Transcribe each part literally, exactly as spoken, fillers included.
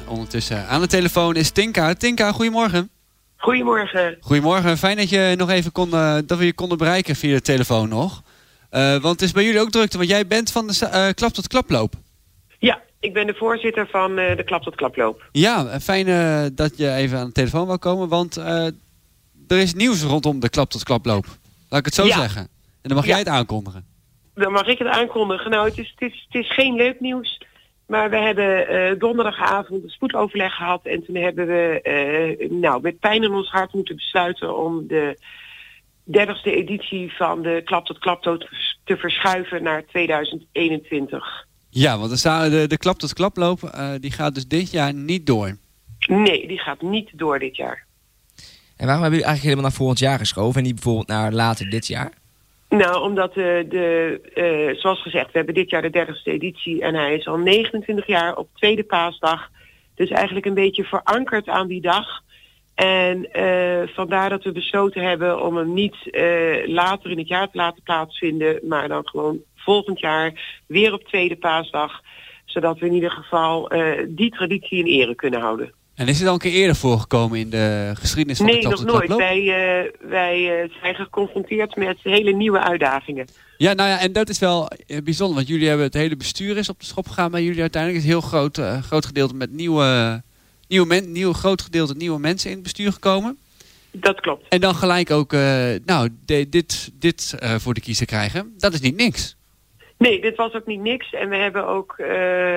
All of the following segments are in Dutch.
ondertussen aan de telefoon is Tinka. Tinka, goedemorgen. Goedemorgen. Goedemorgen, fijn dat je nog even konden, dat we je konden bereiken via de telefoon nog. Uh, want het is bij jullie ook drukte, want jij bent van de uh, Klap tot Klaploop. Ja, ik ben de voorzitter van uh, de Klap tot Klaploop. Ja, fijn uh, dat je even aan de telefoon wil komen, want uh, er is nieuws rondom de Klap tot Klaploop. Laat ik het zo ja. zeggen. En dan mag ja. jij het aankondigen. Dan mag ik het aankondigen. Nou, het is, het is, het is geen leuk nieuws. Maar we hebben uh, donderdagavond een spoedoverleg gehad. En toen hebben we uh, nou, met pijn in ons hart moeten besluiten om de dertigste editie van de Klap tot Klaploop te verschuiven naar tweeduizend eenentwintig. Ja, want de, de, de Klap tot Klaploop uh, die gaat dus dit jaar niet door. Nee, die gaat niet door dit jaar. En waarom hebben jullie eigenlijk helemaal naar volgend jaar geschoven en niet bijvoorbeeld naar later dit jaar? Nou, omdat uh, de, uh, zoals gezegd, we hebben dit jaar de dertigste editie en hij is al negenentwintig jaar op tweede paasdag. Dus eigenlijk een beetje verankerd aan die dag. En uh, vandaar dat we besloten hebben om hem niet uh, later in het jaar te laten plaatsvinden, maar dan gewoon volgend jaar weer op tweede paasdag. Zodat we in ieder geval uh, die traditie in ere kunnen houden. En is het al een keer eerder voorgekomen in de geschiedenis van nee, de Klap tot Klaploop? Nee, nog nooit. Wij, uh, wij uh, zijn geconfronteerd met hele nieuwe uitdagingen. Ja, nou ja, en dat is wel uh, bijzonder. Want jullie hebben het hele bestuur is op de schop gegaan. Maar jullie uiteindelijk is een heel groot, uh, groot gedeelte met nieuwe, nieuwe, men, nieuwe groot gedeelte nieuwe mensen in het bestuur gekomen. Dat klopt. En dan gelijk ook, uh, nou, de, dit, dit uh, voor de kiezer krijgen. Dat is niet niks. Nee, dit was ook niet niks. En we hebben ook, uh,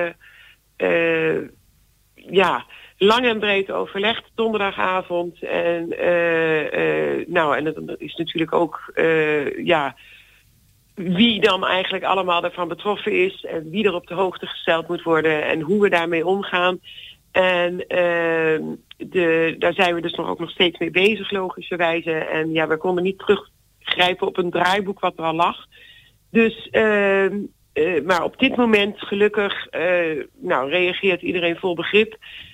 uh, ja... lang en breed overlegd donderdagavond. En, uh, uh, nou, en dat is natuurlijk ook uh, ja, wie dan eigenlijk allemaal ervan betroffen is. En wie er op de hoogte gesteld moet worden. En hoe we daarmee omgaan. En uh, de, daar zijn we dus nog ook nog steeds mee bezig, logischerwijze. En ja, we konden niet teruggrijpen op een draaiboek wat er al lag. Dus... Uh, uh, maar op dit moment gelukkig uh, nou, reageert iedereen vol begrip.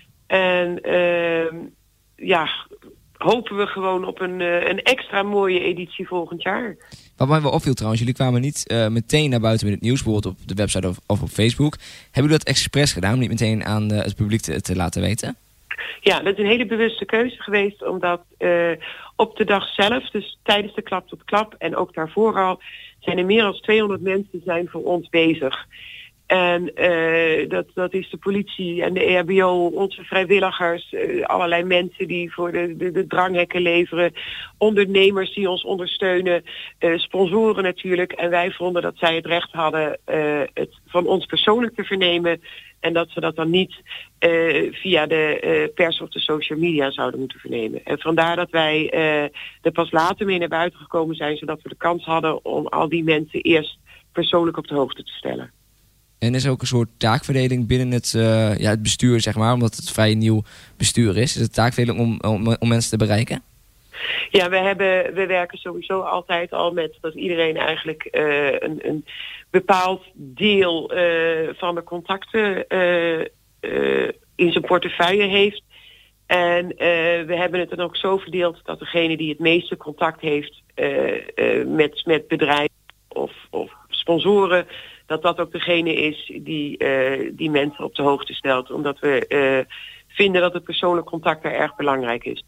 En uh, ja, hopen we gewoon op een, uh, een extra mooie editie volgend jaar. Wat mij wel opviel trouwens, jullie kwamen niet uh, meteen naar buiten met het nieuws, bijvoorbeeld op de website of, of op Facebook. Hebben jullie dat expres gedaan om niet meteen aan uh, het publiek te, te laten weten? Ja, dat is een hele bewuste keuze geweest, omdat uh, op de dag zelf, dus tijdens de Klap tot Klap en ook daarvoor al, zijn er meer dan tweehonderd mensen zijn voor ons bezig. En uh, dat, dat is de politie en de E H B O, onze vrijwilligers, uh, allerlei mensen die voor de, de, de dranghekken leveren, ondernemers die ons ondersteunen, uh, sponsoren natuurlijk. En wij vonden dat zij het recht hadden uh, het van ons persoonlijk te vernemen en dat ze dat dan niet uh, via de uh, pers of de social media zouden moeten vernemen. En vandaar dat wij uh, er pas later mee naar buiten gekomen zijn, zodat we de kans hadden om al die mensen eerst persoonlijk op de hoogte te stellen. En is er ook een soort taakverdeling binnen het, uh, ja, het bestuur, zeg maar, omdat het vrij nieuw bestuur is. Is het taakverdeling om, om, om mensen te bereiken? Ja, we, hebben, we werken sowieso altijd al met dat iedereen eigenlijk uh, een, een bepaald deel uh, van de contacten uh, uh, in zijn portefeuille heeft. En uh, we hebben het dan ook zo verdeeld dat degene die het meeste contact heeft uh, uh, met, met bedrijven of, of sponsoren, dat dat ook degene is die, uh, die mensen op de hoogte stelt. Omdat we uh, vinden dat het persoonlijk contact daar erg belangrijk is.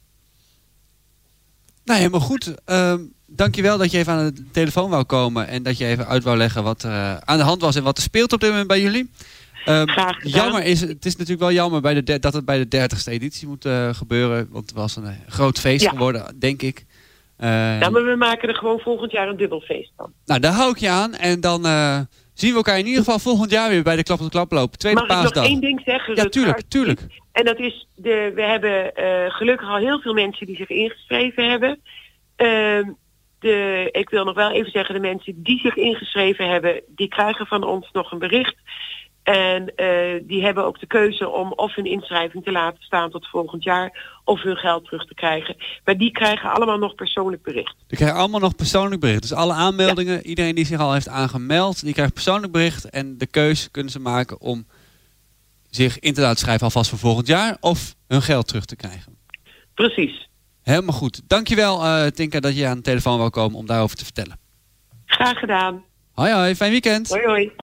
Nou, helemaal goed. Uh, dankjewel dat je even aan de telefoon wou komen en dat je even uit wou leggen wat er uh, aan de hand was en wat er speelt op dit moment bij jullie. Uh, Graag gedaan. Jammer is, het is natuurlijk wel jammer bij de de, dat het bij de dertigste editie moet uh, gebeuren. Want het was een uh, groot feest ja. geworden, denk ik. Uh, nou, maar we maken er gewoon volgend jaar een dubbel feest van. Nou, daar hou ik je aan. En dan uh, zien we elkaar in ieder geval volgend jaar weer bij de Klap tot Klaploop. Tweede Mag paasdag. ik nog één ding zeggen? Ja, tuurlijk, tuurlijk. En dat is, de, we hebben uh, gelukkig al heel veel mensen die zich ingeschreven hebben. Uh, de, ik wil nog wel even zeggen, de mensen die zich ingeschreven hebben, die krijgen van ons nog een bericht. En uh, die hebben ook de keuze om of hun inschrijving te laten staan tot volgend jaar, of hun geld terug te krijgen. Maar die krijgen allemaal nog persoonlijk bericht. Die krijgen allemaal nog persoonlijk bericht. Dus alle aanmeldingen, ja. iedereen die zich al heeft aangemeld, die krijgt persoonlijk bericht. En de keuze kunnen ze maken om zich in te laten schrijven alvast voor volgend jaar, of hun geld terug te krijgen. Precies. Helemaal goed. Dankjewel uh, Tinka dat je aan de telefoon wou komen om daarover te vertellen. Graag gedaan. Hoi hoi, fijn weekend. Hoi hoi.